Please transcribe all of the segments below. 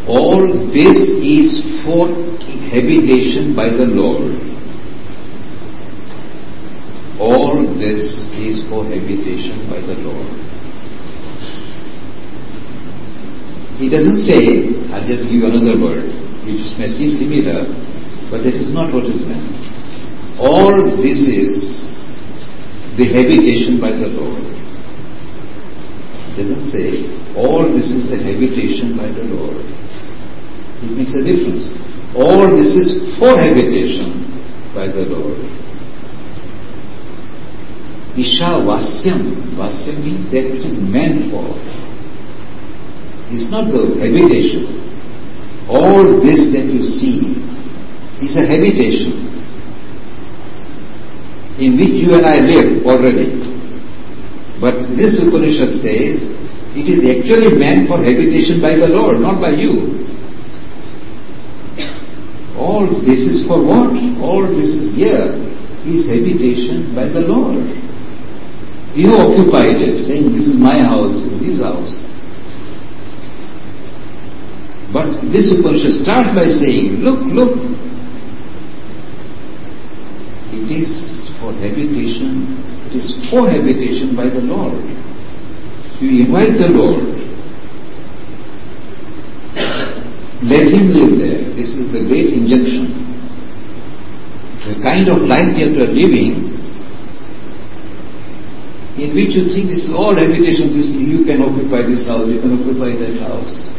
all this is for habitation by the Lord. All this is for habitation by the Lord. He doesn't say, I'll just give you another word, which may seem similar, but that is not what is meant. All this is the habitation by the Lord. It doesn't say, all this is the habitation by the Lord. It makes a difference. All this is for habitation by the Lord. Isha Vasyam. Vasyam means that which is meant for us. It's not the habitation. All this that you see is a habitation in which you and I live already. But this Upanishad says it is actually meant for habitation by the Lord, not by you. All this is for what? All this is here is habitation by the Lord. You occupied it, saying this is my house, this is his house. But this Upanishad starts by saying, look, it is for habitation, it is for habitation by the Lord. You invite the Lord. Let Him live there. This is the great injunction. The kind of life that you are living, in which you think this is all habitation, this you can occupy this house, you can occupy that house.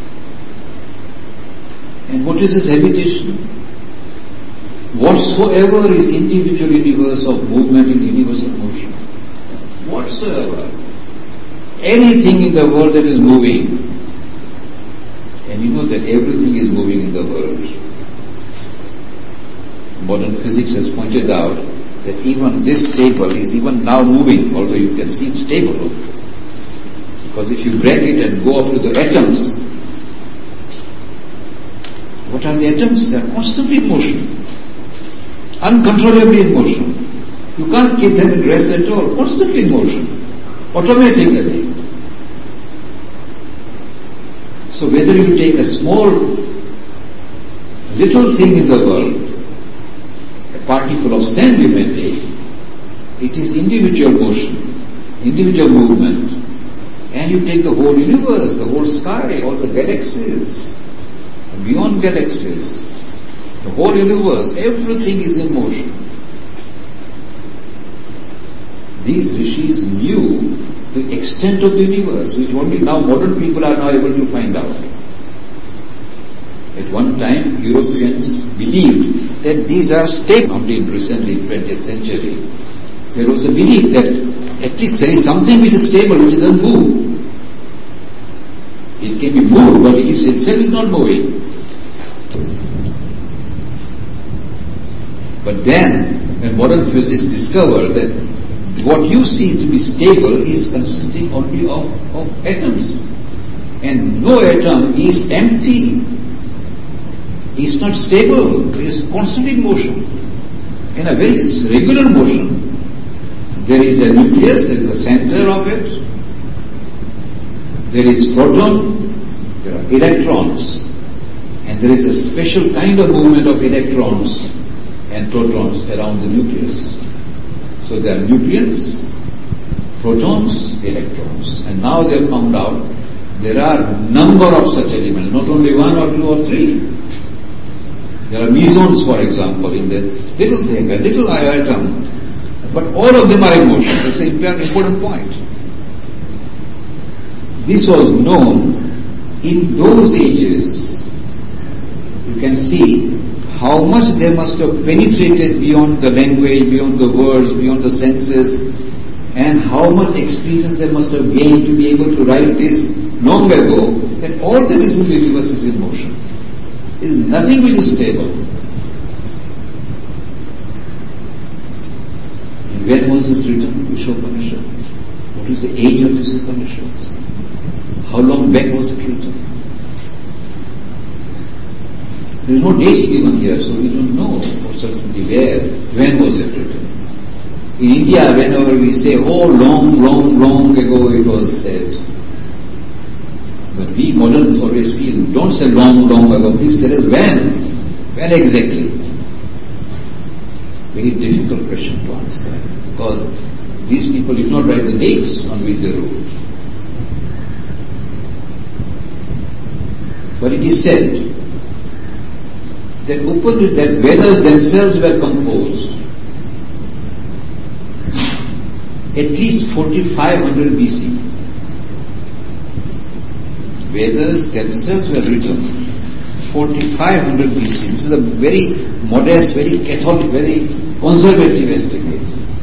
And what is this habitation? Whatsoever is individual universe of movement in universe of motion. Whatsoever. Anything in the world that is moving. And you know that everything is moving in the world. Modern physics has pointed out that even this table is even now moving, although you can see it's stable. Because if you break it and go up to the atoms, what are the atoms? They are constantly in motion, uncontrollably in motion. You can't keep them in rest at all, constantly in motion, automatically. So whether you take a small, little thing in the world, a particle of sand you may take, it is individual motion, individual movement. And you take the whole universe, the whole sky, all the galaxies, beyond galaxies, the whole universe, everything is in motion. These rishis knew the extent of the universe, which only now modern people are now able to find out. At one time, Europeans believed that these are stable. Only recently, in 20th century, there was a belief that at least there is something which is stable, which doesn't move. It can be moved, but it itself is not moving. But then, when modern physics discovered that what you see to be stable is consisting only of atoms, and no atom is empty, is not stable, it is constantly in motion, in a very regular motion. There is a nucleus, there is a center of it, there is proton, there are electrons, and there is a special kind of movement of electrons and protons around the nucleus. So there are nucleons, protons, electrons. And now they have found out there are number of such elements, not only one or two or three. There are mesons, for example, in the little thing, a little atom, but all of them are in motion. That's an important point. This was known in those ages. You can see how much they must have penetrated beyond the language, beyond the words, beyond the senses, and how much experience they must have gained to be able to write this long ago, that all that is in the universe is in motion. There is nothing which is stable. And when was this written, Ishopanishad? What is the age of these Upanishads? How long back was it written? There is no dates given here, so we don't know for certainty when was it written. In India, whenever we say, oh, long ago it was said. But we moderns always feel, don't say long, long ago, please tell us when. When exactly? Very difficult question to answer, because these people did not write the dates on which they wrote. But it is said that Vedas themselves were composed at least 4500 BC. Vedas themselves were written 4500 BC. This is a very modest, very Catholic, very conservative estimate.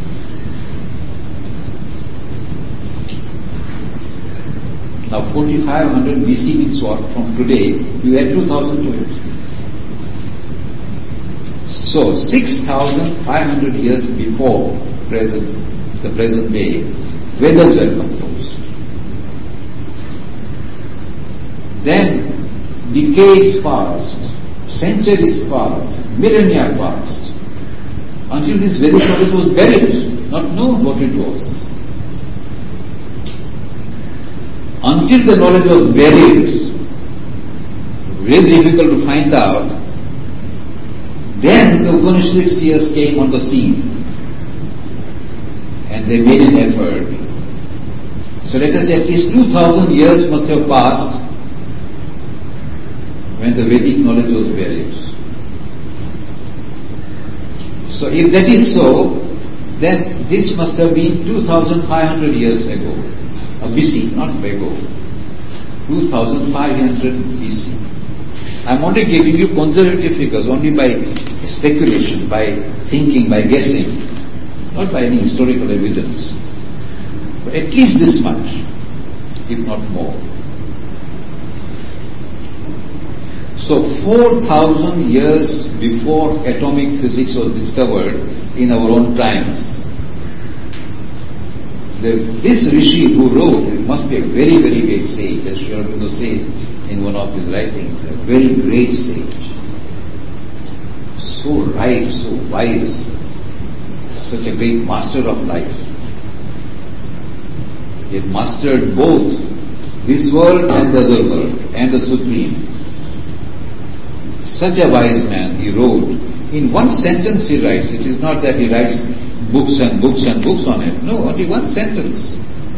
Now 4500 BC means what? From today, you add 2000 to it. So 6500 years before the present day, Vedas were composed. Then decades passed, centuries passed, millennia passed, until this Vedic knowledge was buried, not known what it was. Until the knowledge was buried, very difficult to find out, then the Upanishadic seers came on the scene and they made an effort. So let us say at least 2000 years must have passed when the Vedic knowledge was buried. So if that is so, then this must have been 2500 years ago. BC, not ago. 2500 BC. I am only giving you conservative figures, only by speculation, by thinking, by guessing, not by any historical evidence. But at least this much, if not more. So 4000 years before atomic physics was discovered in our own times, this Rishi who wrote, it must be a very, very great sage, as Sri Aurobindo says in one of his writings, a very great sage. So right, so wise, such a great master of life. He had mastered both this world and the other world, and the Supreme. Such a wise man, he wrote. In one sentence he writes. It is not that he writes books and books and books on it. No, only one sentence.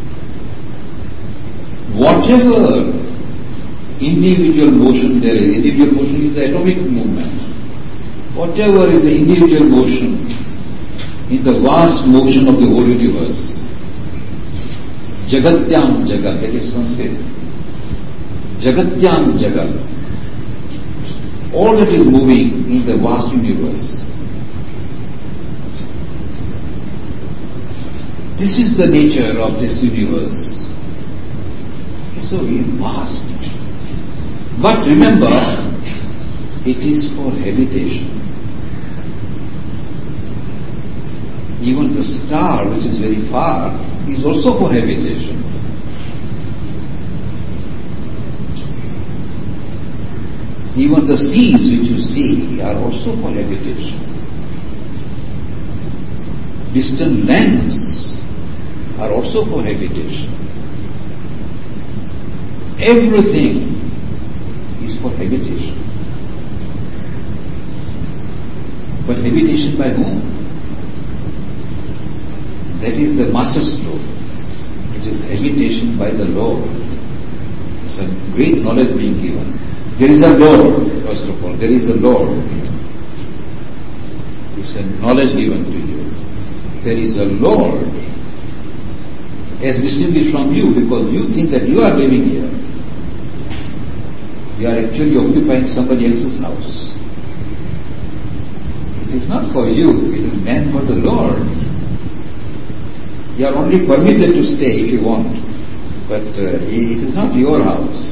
Whatever individual motion there is, individual motion is the atomic movement. Whatever is the individual motion in the vast motion of the whole universe. Jagatyam Jagat, that is Sanskrit. Jagatyam Jagat. All that is moving in the vast universe. This is the nature of this universe. It's so very vast. But remember, it is for habitation. Even the star, which is very far, is also for habitation. Even the seas which you see are also for habitation. Distant lands are also for habitation. Everything is for habitation. But habitation by whom? That is the master stroke. It is habitation by the Lord. It's a great knowledge being given. There is a Lord, first of all. There is a Lord. It's a knowledge given to you. There is a Lord, as distinguished from you, because you think that you are living here. You are actually occupying somebody else's house. It is not for you, it is meant for the Lord. You are only permitted to stay if you want, but it is not your house.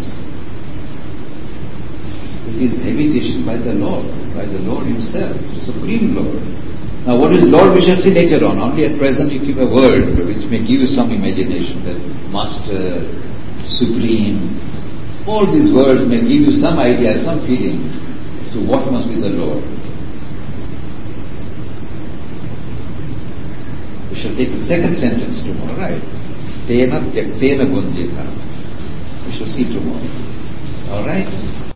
It is habitation by the Lord Himself, the Supreme Lord. Now what is Lord we shall see later on. Only at present you keep a word which may give you some imagination, that Master, Supreme. All these words may give you some idea, some feeling as to what must be the Lord. We shall take the second sentence tomorrow, right? Tena tyaktena gunjita. We shall see tomorrow. All right?